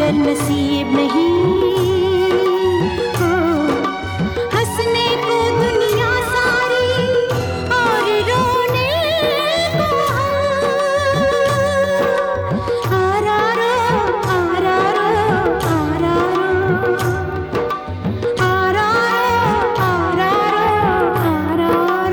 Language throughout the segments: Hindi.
मगर नसीब नहीं। हंसने को दुनिया सारी और रोने को आरारो आरारो आरारो आरारो आरारो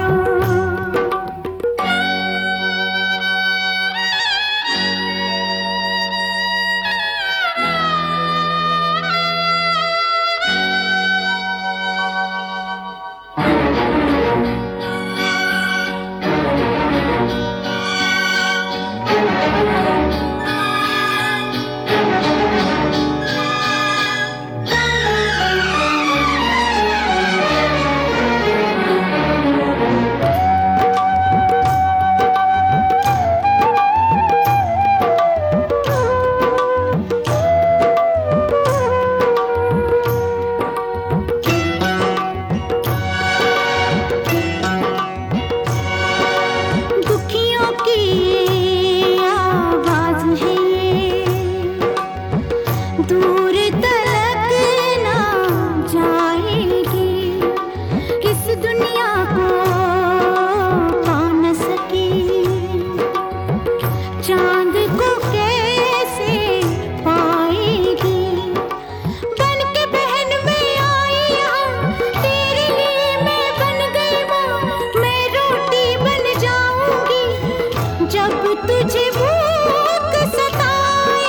दूर तलक ना जाएगी, किस दुनिया को पा न सकी। चांद को कैसे पाएगी, बन के बहन में आई यहाँ तेरे लिए मैं बन गई माँ। मैं रोटी बन जाऊंगी जब तुझे भूख सताएगी।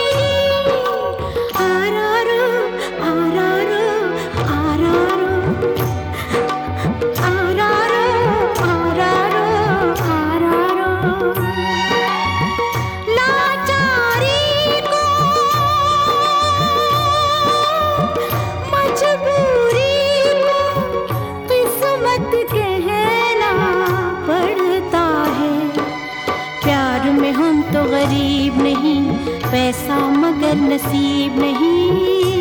आरारो आरारो आरारो आरारो आरारो आरारो लाचारी को मजबूरी को किस्मत कहना पड़ता है। प्यार में हम तो गरीब नहीं, पैसा मगर नसीब नहीं।